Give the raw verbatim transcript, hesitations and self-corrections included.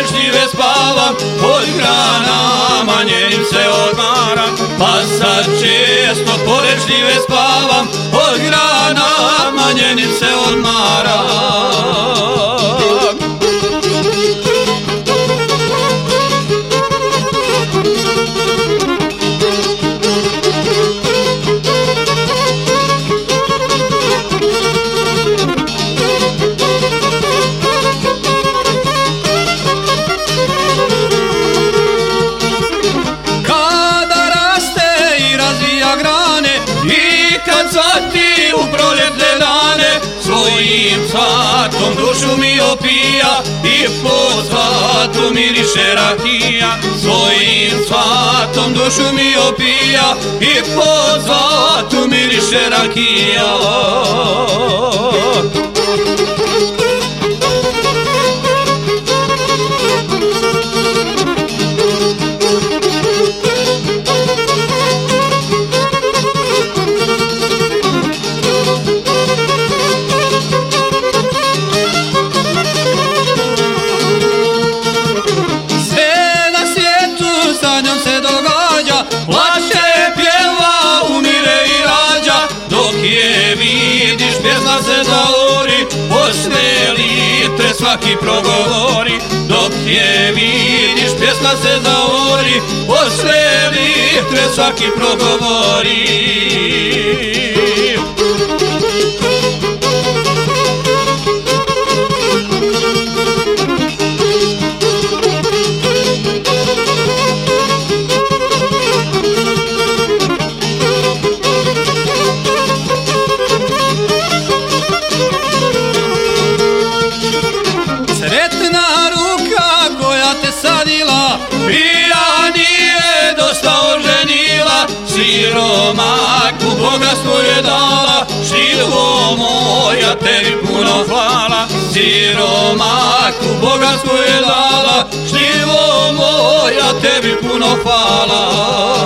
pored šljive spavam, pod granama njenim se odmaram. Pa sad često pored šljive spavam, pod granama njenim se odmaram. Cvati u proljetne dane, svojim cvatom dušu mi opija i po cvatu miriše rakija. Svojim cvatom dušu mi opija i po cvatu miriše rakija. Plače, pjeva, umire i rađa, dok je vidiš pjesma se zaori, posle litre svaki progovori. Dok je vidiš pjesma se zaori, posle litre svaki progovori. Sretna ruka koja te sadila, prija nije dosta oženila. Siromaku bogatstvo je dala, živo moja tebi puno hvala. Siromaku bogatstvo je dala, živo moja tebi puno hvala.